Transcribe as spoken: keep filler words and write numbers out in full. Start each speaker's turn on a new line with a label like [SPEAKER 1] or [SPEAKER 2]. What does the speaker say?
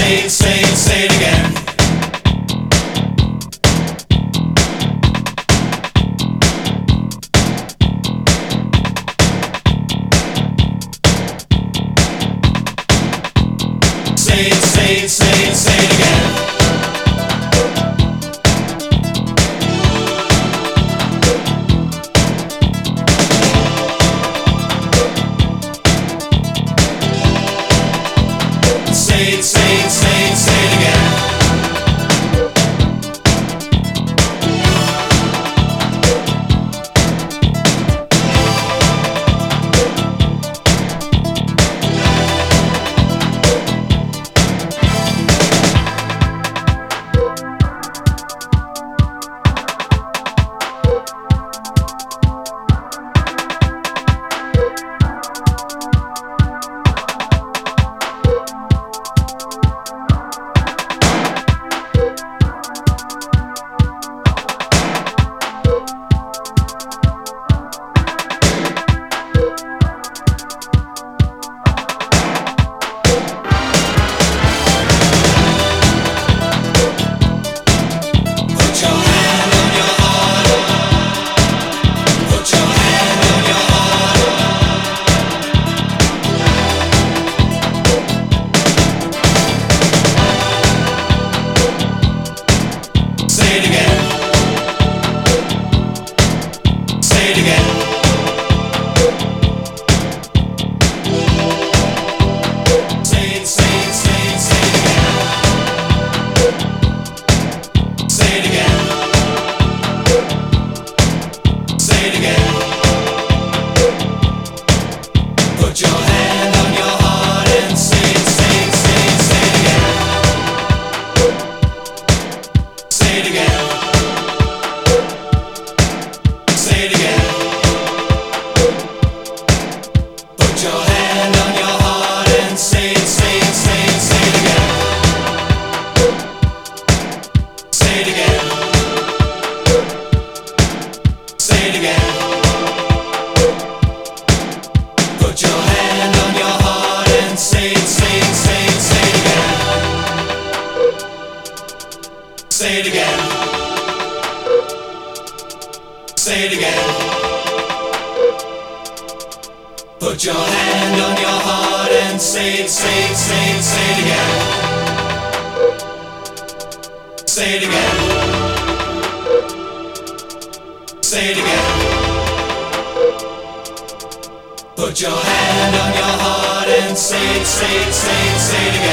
[SPEAKER 1] say it, say it, say it again. Say it, say it, say it, say it again. Say it, say it, say it, say it again. Say it again. Say it again. Put your hand on your heart and say it, say it, say it, say it again. Say it again. Say it again. Put your hand on your heart and say it, say it, say it, say it again.